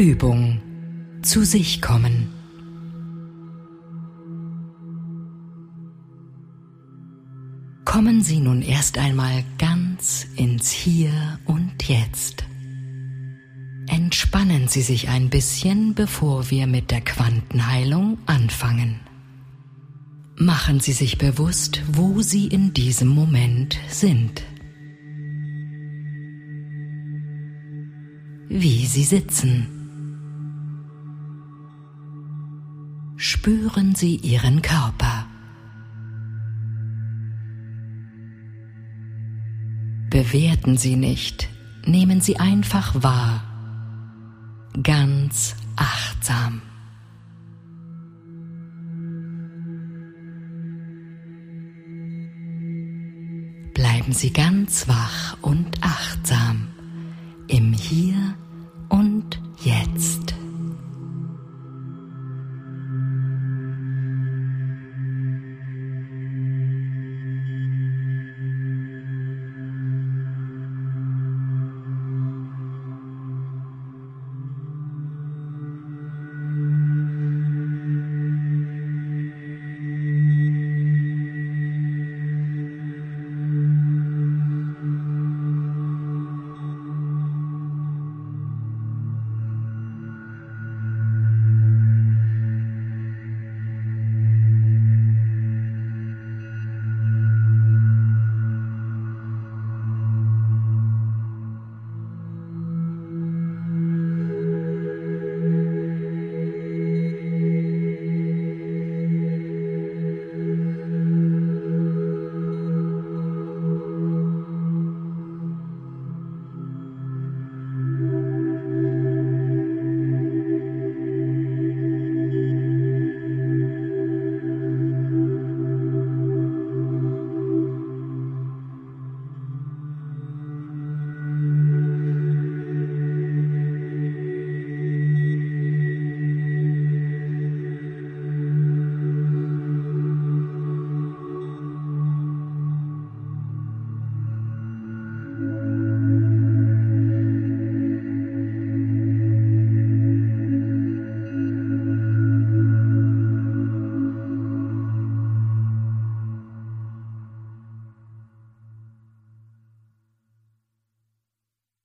Übung. Zu sich kommen. Kommen Sie nun erst einmal ganz ins Hier und Jetzt. Entspannen Sie sich ein bisschen, bevor wir mit der Quantenheilung anfangen. Machen Sie sich bewusst, wo Sie in diesem Moment sind. Wie Sie sitzen. Spüren Sie Ihren Körper. Bewerten Sie nicht, nehmen Sie einfach wahr, ganz achtsam. Bleiben Sie ganz wach und achtsam im Hier und Jetzt.